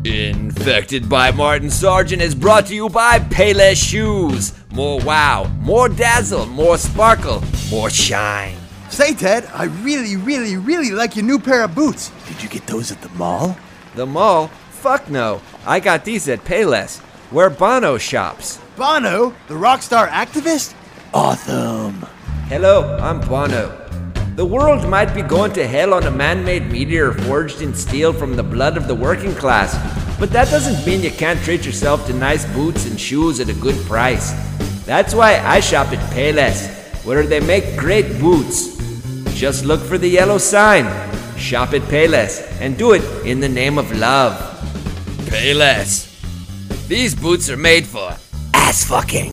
Infected by Martin Sargent is brought to you by Payless Shoes. More wow, more dazzle, more sparkle, more shine. Say, Ted, I really like your new pair of boots. Did you get those at the mall? The mall? Fuck no. I got these at Payless, where Bono shops. Bono, the rock star activist? Awesome. Hello, I'm Bono. The world might be going to hell on a man-made meteor forged in steel from the blood of the working class, but that doesn't mean you can't treat yourself to nice boots and shoes at a good price. That's why I shop at Payless, where they make great boots. Just look for the yellow sign. Shop at Payless, and do it in the name of love. Payless. These boots are made for ass fucking.